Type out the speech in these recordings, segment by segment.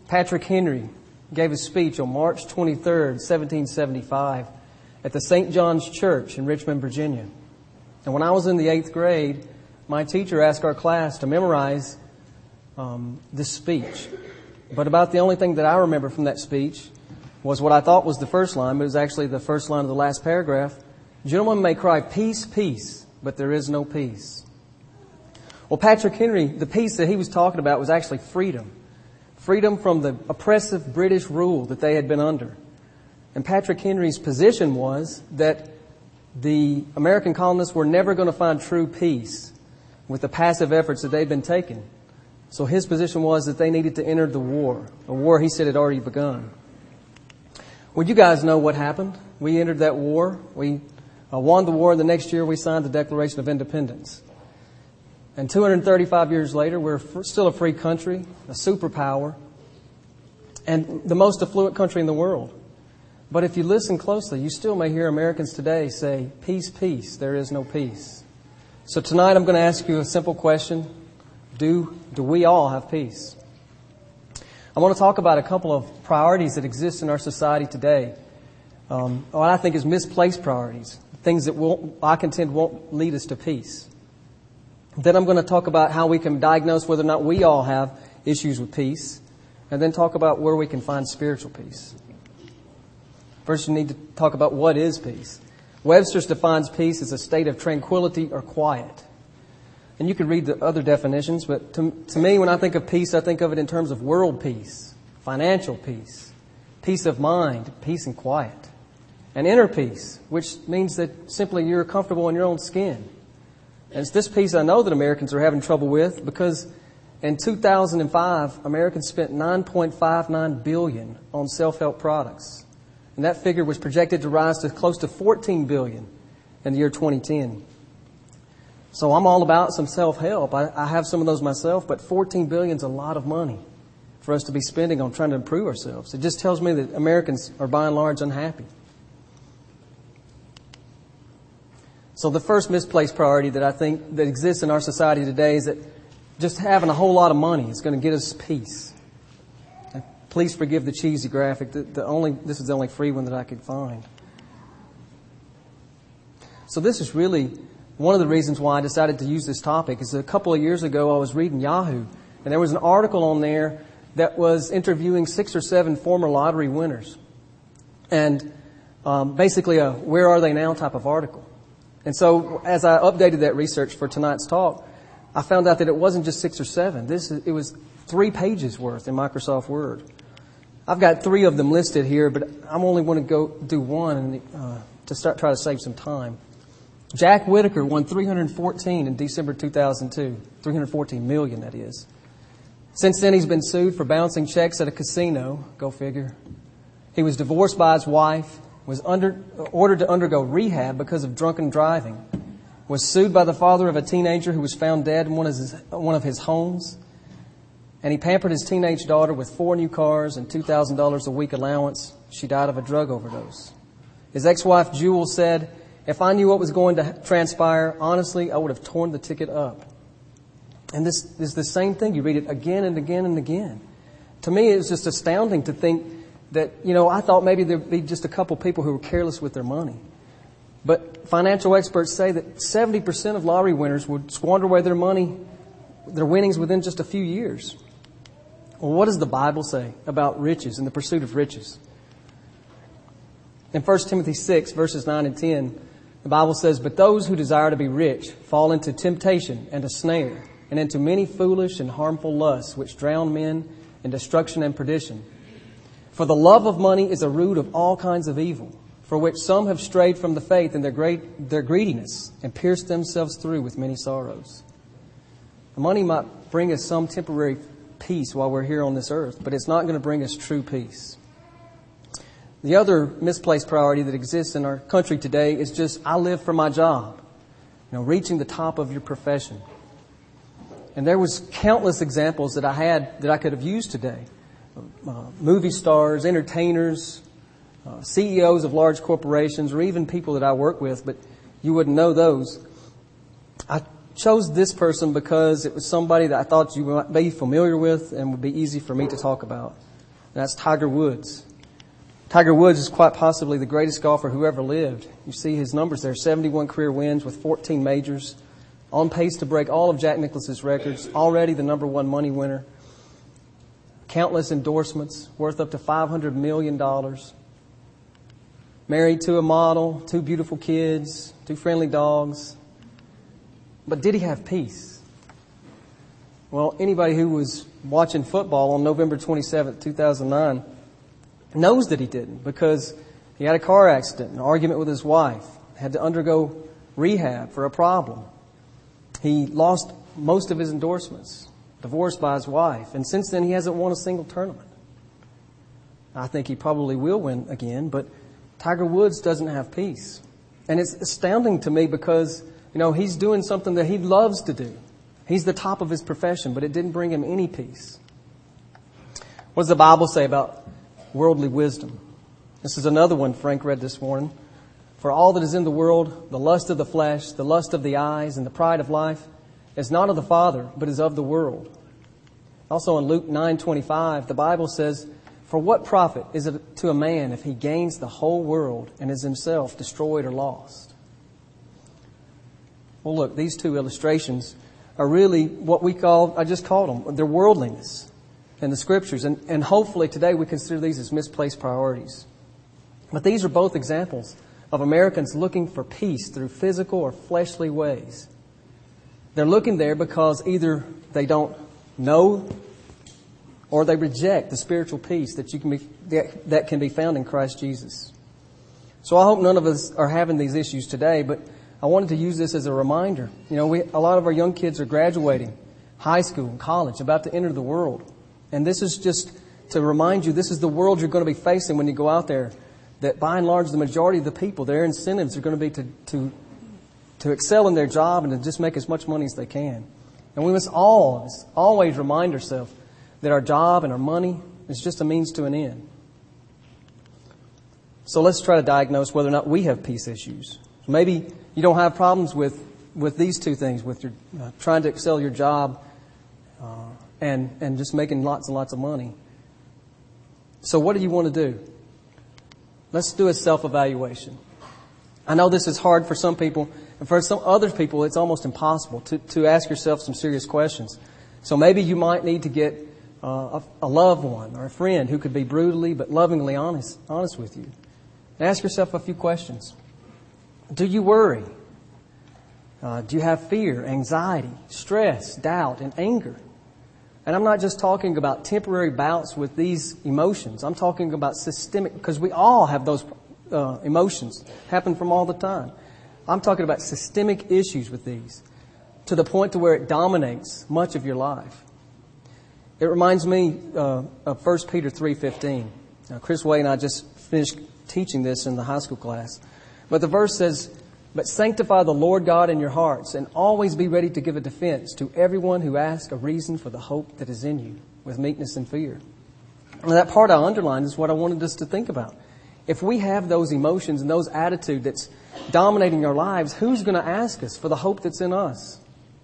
Patrick Henry gave a speech on March 23rd, 1775 at the St. John's Church in Richmond, Virginia. And when I was in the 8th grade, my teacher asked our class to memorize this speech. But about the only thing that I remember from that speech was what I thought was the first line, but it was actually the first line of the last paragraph. Gentlemen may cry, peace, peace, but there is no peace. Well, Patrick Henry, the peace that he was talking about was actually freedom. Freedom from the oppressive British rule that they had been under. And Patrick Henry's position was that the American colonists were never going to find true peace with the passive efforts that they'd been taking. So his position was that they needed to enter the war. A war, he said, had already begun. Well, you guys know what happened. We entered that war. We won the war, and the next year we signed the Declaration of Independence. And 235 years later, we're still a free country, a superpower, and the most affluent country in the world. But if you listen closely, you still may hear Americans today say, peace, peace, there is no peace. So tonight I'm going to ask you a simple question. Do we all have peace? I want to talk about a couple of priorities that exist in our society today. What I think is misplaced priorities, things that I contend won't lead us to peace. Then I'm going to talk about how we can diagnose whether or not we all have issues with peace, and then talk about where we can find spiritual peace. First, you need to talk about what is peace. Webster's defines peace as a state of tranquility or quiet. And you can read the other definitions, but to me, when I think of peace, I think of it in terms of world peace, financial peace, peace of mind, peace and quiet, and inner peace, which means that simply you're comfortable in your own skin. And it's this peace I know that Americans are having trouble with because in 2005, Americans spent $9.59 billion on self-help products. And that figure was projected to rise to close to $14 billion in the year 2010. So I'm all about some self-help. I have some of those myself, but $14 billion is a lot of money for us to be spending on trying to improve ourselves. It just tells me that Americans are by and large unhappy. So the first misplaced priority that I think that exists in our society today is that just having a whole lot of money is going to get us peace. And please forgive the cheesy graphic. This is the only free one that I could find. So this is really one of the reasons why I decided to use this topic. Is a couple of years ago I was reading Yahoo, and there was an article on there that was interviewing 6 or 7 former lottery winners, and basically a "where are they now" type of article. And so as I updated that research for tonight's talk, I found out that it wasn't just 6 or 7. It was 3 pages worth in Microsoft Word. I've got 3 of them listed here, but I'm only going to go do one to try to save some time. Jack Whitaker won $314 in December 2002. $314 million, that is. Since then, he's been sued for bouncing checks at a casino. Go figure. He was divorced by his wife, was ordered to undergo rehab because of drunken driving, was sued by the father of a teenager who was found dead in one of his homes, and he pampered his teenage daughter with 4 new cars and $2,000 a week allowance. She died of a drug overdose. His ex-wife, Jewel, said, "If I knew what was going to transpire, honestly, I would have torn the ticket up." And this is the same thing. You read it again and again and again. To me, it's just astounding to think that, I thought maybe there'd be just a couple people who were careless with their money. But financial experts say that 70% of lottery winners would squander away their money, their winnings, within just a few years. Well, what does the Bible say about riches and the pursuit of riches? In 1 Timothy 6, verses 9 and 10, the Bible says, "But those who desire to be rich fall into temptation and a snare, and into many foolish and harmful lusts, which drown men in destruction and perdition. For the love of money is a root of all kinds of evil, for which some have strayed from the faith in their greediness and pierced themselves through with many sorrows." Money might bring us some temporary peace while we're here on this earth, but it's not going to bring us true peace. The other misplaced priority that exists in our country today is just, I live for my job. Reaching the top of your profession. And there was countless examples that I could have used today. Movie stars, entertainers, CEOs of large corporations, or even people that I work with, but you wouldn't know those. I chose this person because it was somebody that I thought you might be familiar with and would be easy for me to talk about. that's Tiger Woods. Tiger Woods is quite possibly the greatest golfer who ever lived. You see his numbers there, 71 career wins with 14 majors, on pace to break all of Jack Nicklaus's records, already the number one money winner, countless endorsements worth up to $500 million, married to a model, 2 beautiful kids, 2 friendly dogs. But did he have peace? Well, anybody who was watching football on November 27th, 2009 knows that he didn't, because he had a car accident, an argument with his wife, had to undergo rehab for a problem. He lost most of his endorsements, divorced by his wife, and since then he hasn't won a single tournament. I think he probably will win again, but Tiger Woods doesn't have peace. And it's astounding to me because, he's doing something that he loves to do. He's the top of his profession, but it didn't bring him any peace. What does the Bible say about worldly wisdom? This is another one Frank read this morning. For all that is in the world, the lust of the flesh, the lust of the eyes, and the pride of life, is not of the Father, but is of the world. Also in Luke 9:25, the Bible says, for what profit is it to a man if he gains the whole world and is himself destroyed or lost? Well, look, these 2 illustrations are really what I just called them, they're worldliness in the Scriptures. And hopefully today we consider these as misplaced priorities. But these are both examples of Americans looking for peace through physical or fleshly ways. They're looking there because either they don't know or they reject the spiritual peace that can be found in Christ Jesus. So I hope none of us are having these issues today, but I wanted to use this as a reminder. A lot of our young kids are graduating high school and college, about to enter the world. And this is just to remind you, this is the world you're going to be facing when you go out there, that by and large, the majority of the people, their incentives are going to be to excel in their job and to just make as much money as they can. And we must always remind ourselves that our job and our money is just a means to an end. So let's try to diagnose whether or not we have peace issues. Maybe you don't have problems with these 2 things, with your trying to excel your job and just making lots and lots of money. So what do you want to do? Let's do a self-evaluation. I know this is hard for some people, and for some other people it's almost impossible to ask yourself some serious questions. So maybe you might need to get a loved one or a friend who could be brutally but lovingly honest with you. And ask yourself a few questions. Do you worry? Do you have fear, anxiety, stress, doubt, and anger? And I'm not just talking about temporary bouts with these emotions. I'm talking about systemic, because we all have those emotions, happen from all the time. I'm talking about systemic issues with these, to the point to where it dominates much of your life. It reminds me of 1 Peter 3:15. Chris Way and I just finished teaching this in the high school class. But the verse says, but sanctify the Lord God in your hearts, and always be ready to give a defense to everyone who asks a reason for the hope that is in you, with meekness and fear. And that part I underlined is what I wanted us to think about. If we have those emotions and those attitudes that's dominating our lives, who's going to ask us for the hope that's in us?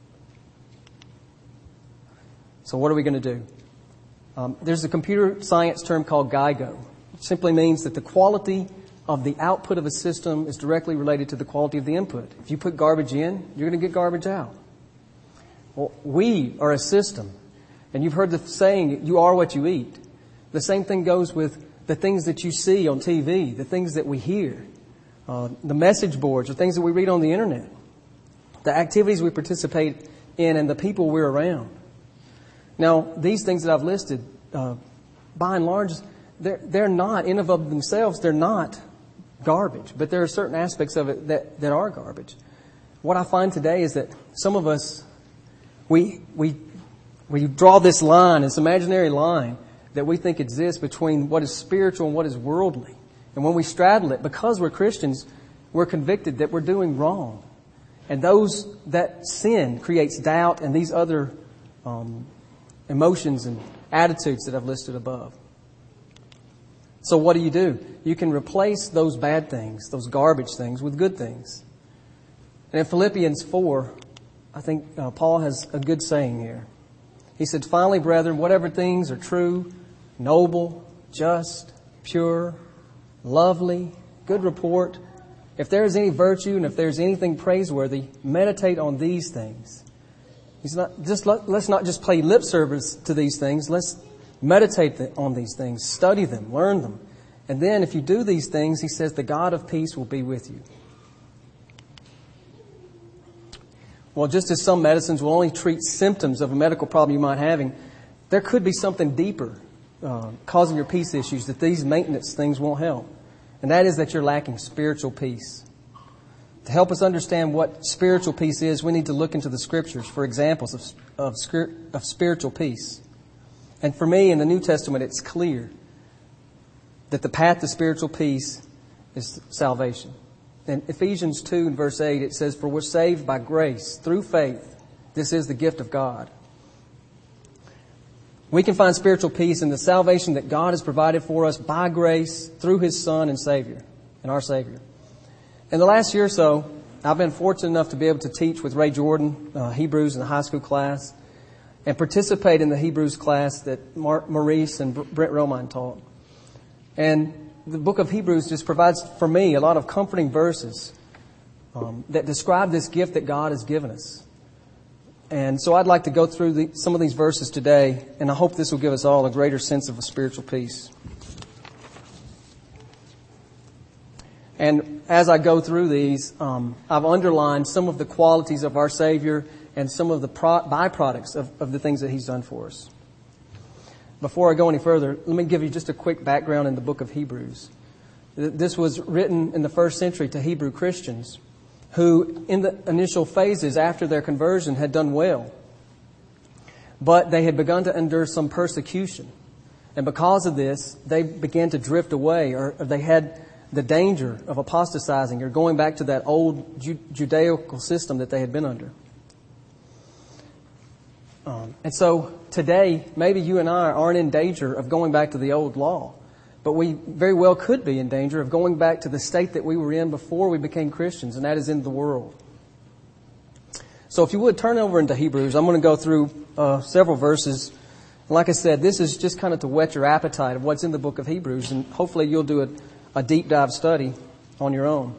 So what are we going to do? There's a computer science term called GIGO. It simply means that the quality of the output of a system is directly related to the quality of the input. If you put garbage in, you're going to get garbage out. Well, we are a system. And you've heard the saying, you are what you eat. The same thing goes with the things that you see on TV, the things that we hear, the message boards, the things that we read on the internet, the activities we participate in, and the people we're around. Now, these things that I've listed, by and large, they're not, in and of themselves, they're not garbage. But there are certain aspects of it that are garbage. What I find today is that some of us, we draw this line, this imaginary line, that we think exists between what is spiritual and what is worldly. And when we straddle it, because we're Christians, we're convicted that we're doing wrong. And that sin creates doubt and these other emotions and attitudes that I've listed above. So what do? You can replace those bad things, those garbage things, with good things. And in Philippians 4, I think Paul has a good saying here. He said, finally, brethren, whatever things are true, noble, just, pure, lovely, good report. If there is any virtue and if there's anything praiseworthy, meditate on these things. Let's not just play lip service to these things. Let's meditate on these things, study them, learn them. And then if you do these things, he says, the God of peace will be with you. Well, just as some medicines will only treat symptoms of a medical problem you might be having, there could be something deeper causing your peace issues that these maintenance things won't help. And that is that you're lacking spiritual peace. To help us understand what spiritual peace is, we need to look into the Scriptures for examples of spiritual peace. And for me, in the New Testament, it's clear that the path to spiritual peace is salvation. In Ephesians 2 and verse 8, it says, "For we're saved by grace, through faith. This is the gift of God." We can find spiritual peace in the salvation that God has provided for us by grace through His Son and Savior, and our Savior. In the last year or so, I've been fortunate enough to be able to teach with Ray Jordan, Hebrews in the high school class, and participate in the Hebrews class that Maurice and Brent Romine taught. And the book of Hebrews just provides for me a lot of comforting verses that describe this gift that God has given us. And so I'd like to go through some of these verses today, and I hope this will give us all a greater sense of a spiritual peace. And as I go through these, I've underlined some of the qualities of our Savior and some of the byproducts of the things that He's done for us. Before I go any further, let me give you just a quick background in the book of Hebrews. This was written in the first century to Hebrew Christians who, in the initial phases after their conversion, had done well. But they had begun to endure some persecution. And because of this, they began to drift away, or they had the danger of apostatizing or going back to that old Judaical system that they had been under. And so today, maybe you and I aren't in danger of going back to the old law, but we very well could be in danger of going back to the state that we were in before we became Christians, and that is in the world. So if you would, turn over into Hebrews. I'm going to go through several verses. Like I said, this is just kind of to whet your appetite of what's in the book of Hebrews, and hopefully you'll do a deep dive study on your own.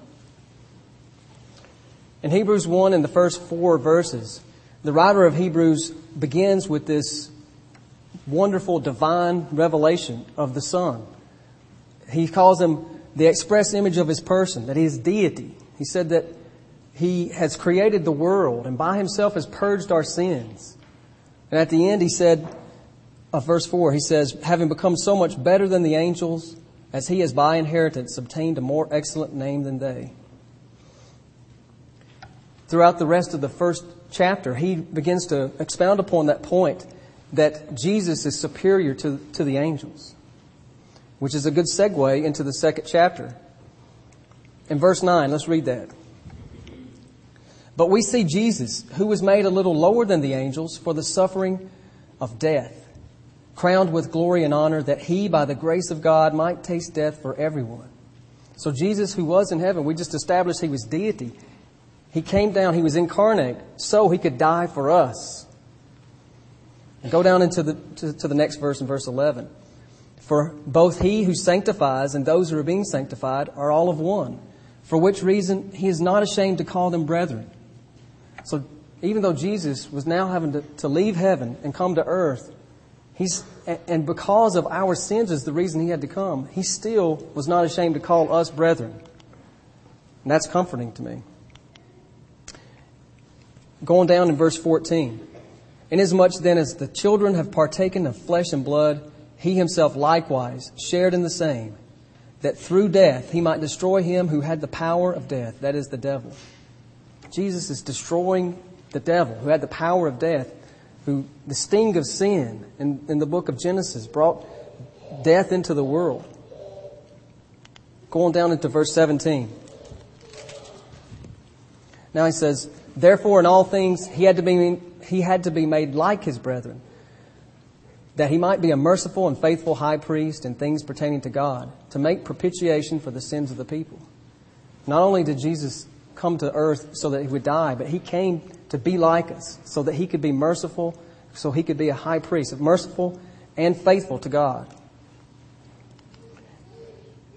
In Hebrews 1, in the first 4 verses, the writer of Hebrews begins with this wonderful divine revelation of the Son. He calls Him the express image of His person, that He is deity. He said that He has created the world and by Himself has purged our sins. And at the end He said, of verse 4, He says, having become so much better than the angels, as He has by inheritance obtained a more excellent name than they. Throughout the rest of the first chapter, he begins to expound upon that point that Jesus is superior to the angels, which is a good segue into the second chapter. In verse 9, let's read that. But we see Jesus, who was made a little lower than the angels for the suffering of death, crowned with glory and honor, that He, by the grace of God, might taste death for everyone. So Jesus, who was in heaven, we just established He was deity. He came down, He was incarnate, so He could die for us. And go down into to the next verse in verse 11. For both He who sanctifies and those who are being sanctified are all of one, for which reason He is not ashamed to call them brethren. So even though Jesus was now having to leave heaven and come to earth, and because of our sins is the reason He had to come, He still was not ashamed to call us brethren. And that's comforting to me. Going down in verse 14. Inasmuch then as the children have partaken of flesh and blood, He Himself likewise shared in the same, that through death He might destroy him who had the power of death, that is the devil. Jesus is destroying the devil who had the power of death, who the sting of sin in the book of Genesis brought death into the world. Going down into verse 17. Now he says, therefore in all things he had to be made like His brethren, that He might be a merciful and faithful high priest in things pertaining to God, to make propitiation for the sins of the people. Not only did Jesus come to earth so that He would die, but He came to be like us so that He could be merciful, so He could be a high priest, merciful and faithful to God.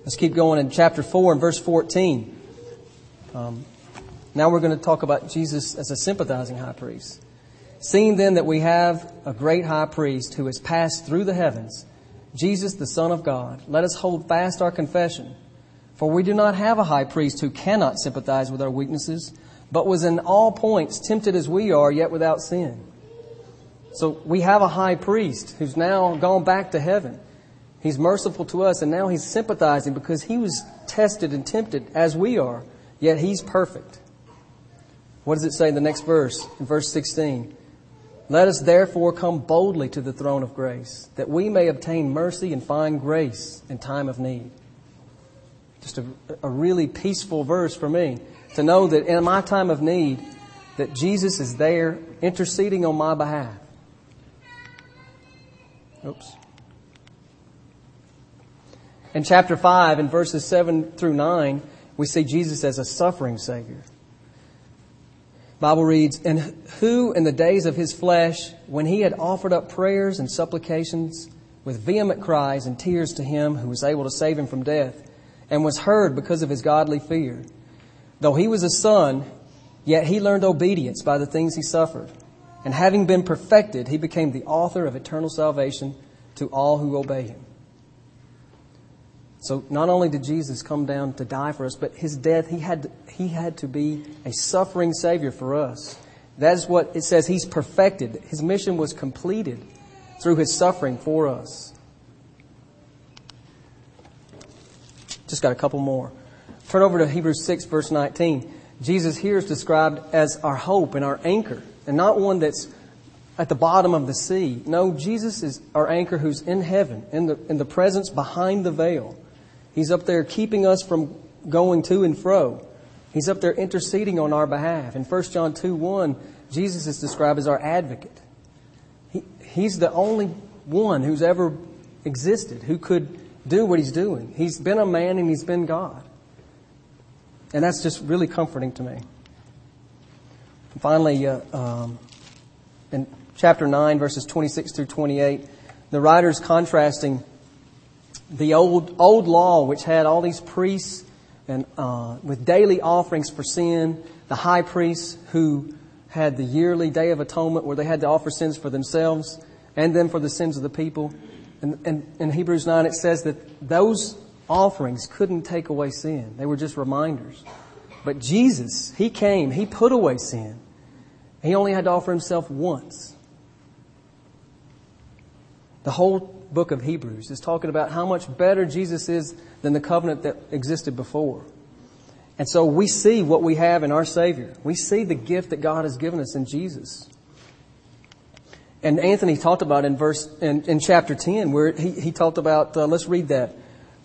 Let's keep going in chapter 4 and verse 14. Now we're going to talk about Jesus as a sympathizing high priest. Seeing then that we have a great high priest who has passed through the heavens, Jesus the Son of God, let us hold fast our confession. For we do not have a high priest who cannot sympathize with our weaknesses, but was in all points tempted as we are, yet without sin. So we have a high priest who's now gone back to heaven. He's merciful to us, and now he's sympathizing because he was tested and tempted as we are, yet he's perfect. What does it say in the next verse? In verse 16. Let us therefore come boldly to the throne of grace, that we may obtain mercy and find grace in time of need. Just a really peaceful verse for me to know that in my time of need, that Jesus is there interceding on my behalf. Oops. In chapter 5, in verses 7 through 9, we see Jesus as a suffering Savior. The Bible reads, And who in the days of his flesh, when he had offered up prayers and supplications with vehement cries and tears to him who was able to save him from death, and was heard because of his godly fear. Though he was a son, yet he learned obedience by the things he suffered. And having been perfected, he became the author of eternal salvation to all who obey him. So not only did Jesus come down to die for us, but his death, he had to be a suffering Savior for us. That is what it says. He's perfected. His mission was completed through his suffering for us. Just got a couple more. Turn over to Hebrews 6, verse 19. Jesus here is described as our hope and our anchor, and not one that's at the bottom of the sea. No, Jesus is our anchor who's in heaven, in the presence behind the veil. He's up there keeping us from going to and fro. He's up there interceding on our behalf. In 1 John 2:1, Jesus is described as our advocate. He's the only one who's ever existed who could do what he's doing. He's been a man and he's been God. And that's just really comforting to me. And finally, in chapter 9, verses 26 through 28, the writer's contrasting the old law, which had all these priests and with daily offerings for sin, the high priests who had the yearly Day of Atonement where they had to offer sins for themselves and then for the sins of the people. And in Hebrews 9 it says that those offerings couldn't take away sin. They were just reminders. But Jesus, he came, he put away sin. He only had to offer himself once. The whole book of Hebrews is talking about how much better Jesus is than the covenant that existed before. And so we see what we have in our Savior. We see the gift that God has given us in Jesus. And Anthony talked about in chapter 10 where he talked about, let's read that.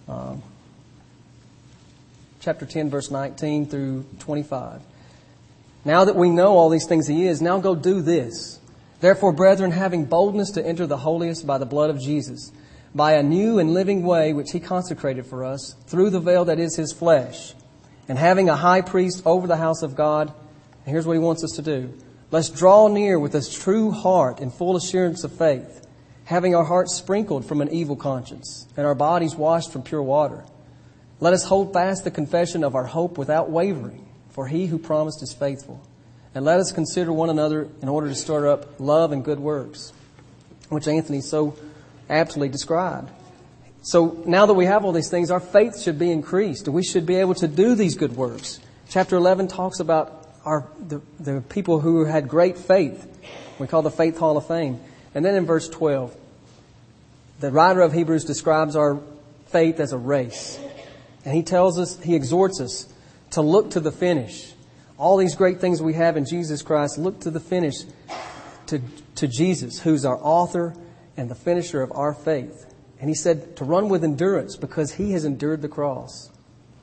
Chapter 10, verse 19 through 25. Now that we know all these things he is, now go do this. Therefore, brethren, having boldness to enter the holiest by the blood of Jesus, by a new and living way which he consecrated for us, through the veil that is his flesh, and having a high priest over the house of God, and here's what he wants us to do. Let's draw near with a true heart and full assurance of faith, having our hearts sprinkled from an evil conscience and our bodies washed from pure water. Let us hold fast the confession of our hope without wavering, for he who promised is faithful. And let us consider one another in order to stir up love and good works, which Anthony so aptly described. So now that we have all these things, our faith should be increased, and we should be able to do these good works. Chapter 11 talks about the people who had great faith. We call the Faith Hall of Fame. And then in verse 12, the writer of Hebrews describes our faith as a race. And he exhorts us to look to the finish. All these great things we have in Jesus Christ, look to the finish, to Jesus, who's our author and the finisher of our faith. And he said to run with endurance because he has endured the cross.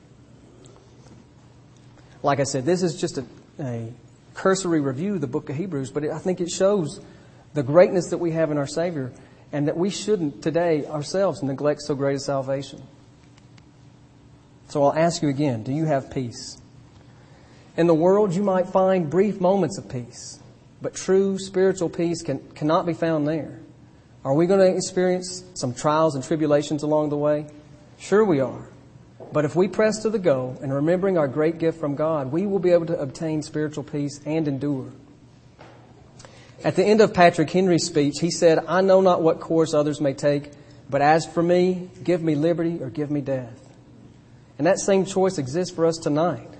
Like I said, this is just a cursory review of the book of Hebrews, but I think it shows the greatness that we have in our Savior and that we shouldn't today ourselves neglect so great a salvation. So I'll ask you again, do you have peace? In the world, you might find brief moments of peace, but true spiritual peace cannot be found there. Are we going to experience some trials and tribulations along the way? Sure we are. But if we press to the goal and remembering our great gift from God, we will be able to obtain spiritual peace and endure. At the end of Patrick Henry's speech, he said, "I know not what course others may take, but as for me, give me liberty or give me death." And that same choice exists for us tonight.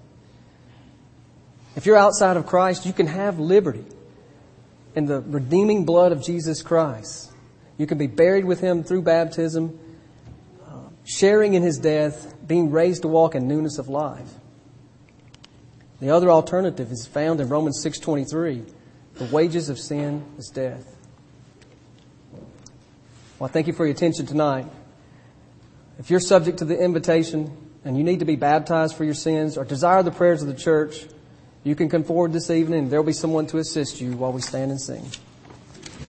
If you're outside of Christ, you can have liberty in the redeeming blood of Jesus Christ. You can be buried with Him through baptism, sharing in His death, being raised to walk in newness of life. The other alternative is found in Romans 6:23. The wages of sin is death. Well, I thank you for your attention tonight. If you're subject to the invitation and you need to be baptized for your sins or desire the prayers of the church, you can come forward this evening and there'll be someone to assist you while we stand and sing.